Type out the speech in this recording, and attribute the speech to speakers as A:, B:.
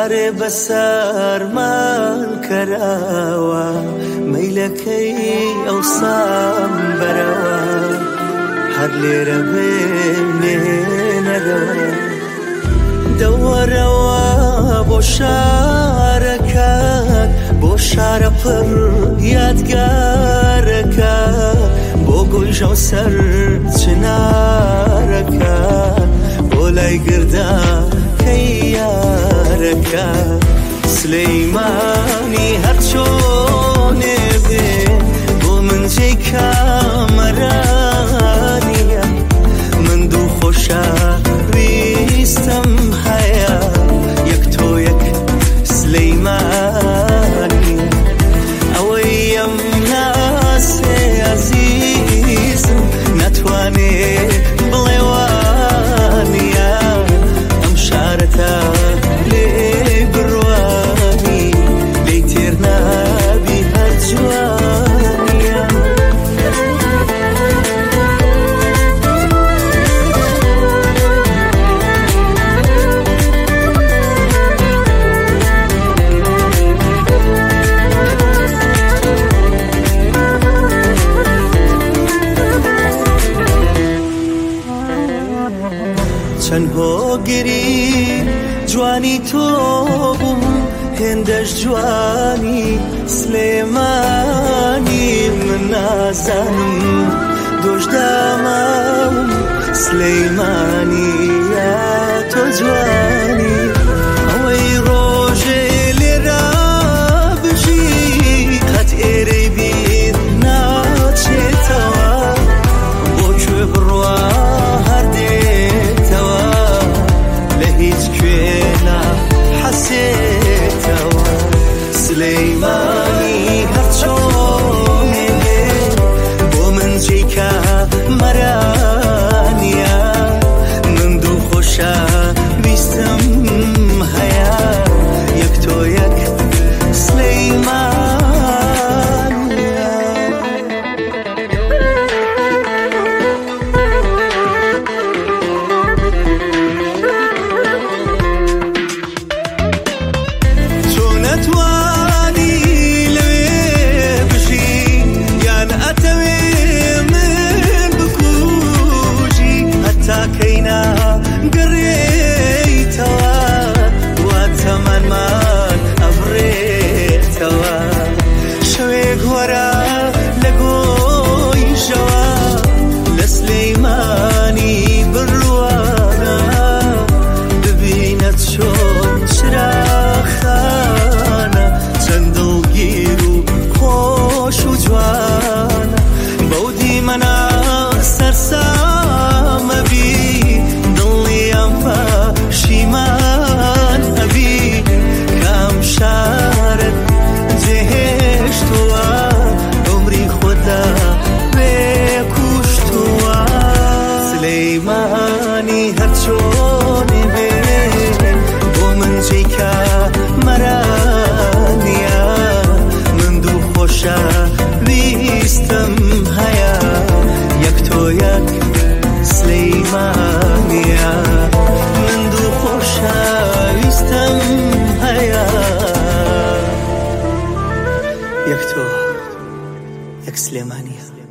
A: جارێ بەسەرمان کەراوە مەیلەکەی ئەوسام بەرەوە هەر لێرە بێنێنەرەوە دەوەرەوە بۆ شارەکەت بۆ شارە پڕ یادگارەکە بۆ گۆیژە و سەر چنارەکە بۆ لای گرداکەی یارەکە سلەیمانی هەر چۆنێ بێ بۆ من جێی کامەرانیە من دوو خۆشە ویستم هەیە یەک تۆ یەک سلەیمانی ئەوەی ئەم ناسێ عەزیزم نەتوانێ بڵێ وانیە ئەم شارەتە لێ بڕوانی لێی تێر نابی هەر جوانیە چەند هۆگری جوانی تۆ بووم هێندەش جوانی سلێمانی من نازانم دۆشدامام سلەیمانی یا تۆ جوانی ئەوەی ڕۆژێ لێرە بژی قەت ئێرەی بیر ناچێتەوە بۆ کوێ بڕوا هیچ کوێنە حەسێتەوە سلەیمانی هەر چۆنێ بێ بۆ من جێی کامەرانیە من دوو خۆشە ویستم هەیە یەک تۆ یەک سلەیمانیە نتوانی لێ بژی یان ئەتەوێ من بکوژی هەتا کەینا گەڕێیتەوە وا تەمەنمان ئەبڕێتەوە شەوێک وەرە لە گۆیژەوە لە سلەیمانی بڕوانە ببینە چۆن چراخانە چەند دڵگیر و خۆش و جوانە بەو دیمەنە سەرسامە بی دڵی ئەم پەشیمان ئەبی کام شارت جێهێشتووە عومری خۆدا بێکوشتووە سلەیمانی هەر چۆنێ بێ بۆ من جێی کامەرانیە من دوو خۆشە ویستم هەیە یەک تۆ یەک سلەیمانیە من دوو خۆشە ویستم هەیە یەک تۆ یەک سلێمانیە